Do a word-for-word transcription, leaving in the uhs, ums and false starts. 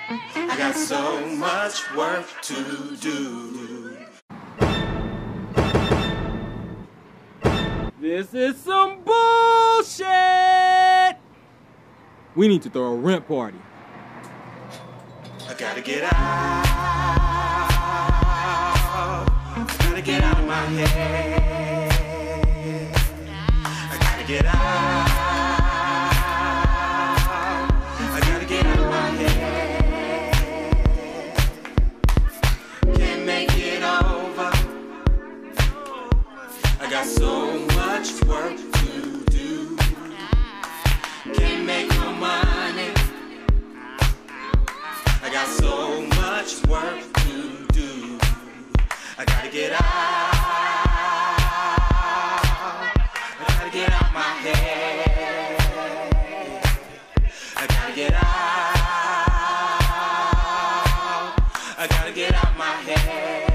I got so much work to do. This is some bullshit! We need to throw a rent party. I gotta get out. I gotta get out of my head. I gotta get out. I gotta get out of my head. Can't make it over. I got so much work to do. Can't make no money. I got so much work to do. I gotta get out. I gotta get out my head. I gotta get out. I gotta get out my head.